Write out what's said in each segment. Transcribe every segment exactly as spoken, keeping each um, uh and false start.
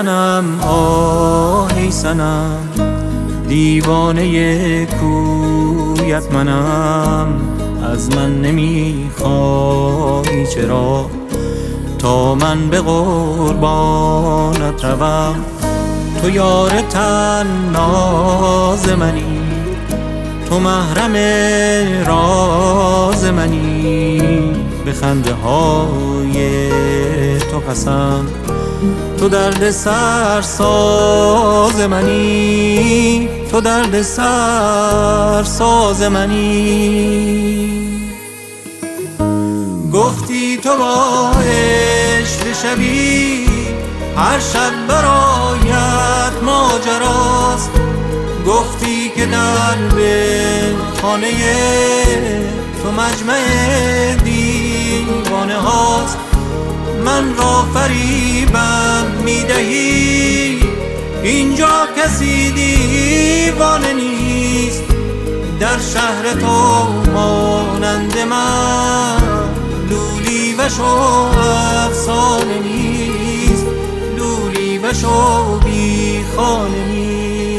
سنم آه ای سنم، دیوانه کویت منم. از من نمیخوایی چرا تا من به قربانت روم؟ تو یار طناز منی، تو محرم راز منی. به خنده های تو قسم، تو درد سر ساز منی، تو درد سر ساز منی. گفتی تو با عشق شبی، هر شب برایت ماجراست. گفتی که در خانه تو مجمع دیوانه هاست. من را فریبم میدهی، اینجا کسی دیوانه نیست. در شهر تو مانند من لولی و شو افسانه نیست، لولی و شو بی خانه نیست.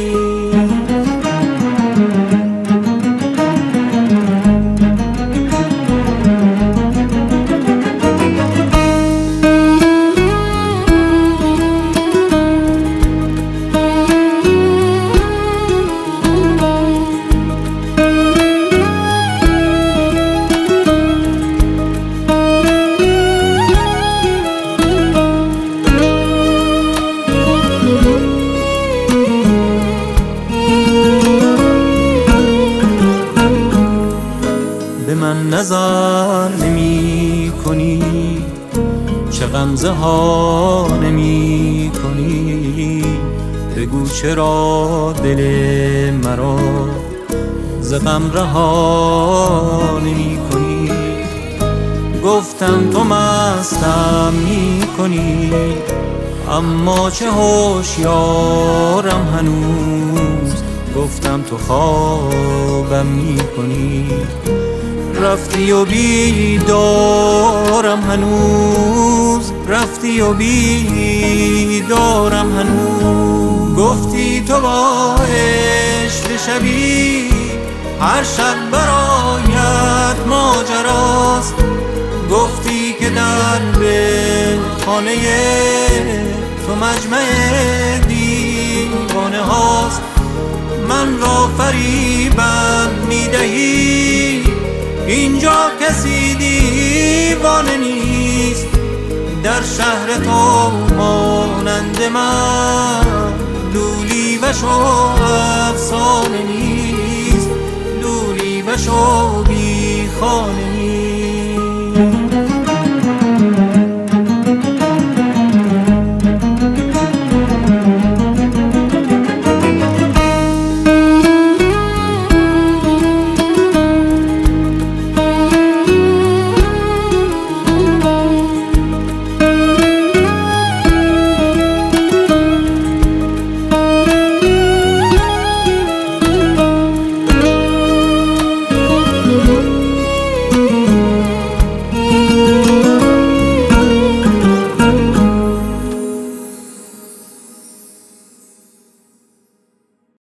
به من نظر نمی کنی، چه غمزه ها نمی کنی. بگو چرا دل مرا ز غم رها نمی کنی. گفتم تو مستم می کنی، اما چه هوشیارم هنوز. گفتم تو خوابم می کنی، رفتی و بیدارم هنوز، رفتی و بیدارم هنوز. گفتی تو با عشق شبی، هر شب برایت ماجراست. گفتی که در خانه تو مجمع دیوانه هاست. من را فریبم میدهی، اینجا کسی دیوانه نیست. در شهر تو مانند من لولی و شو افسانه نیست، لولی و شو بی خانه نیست.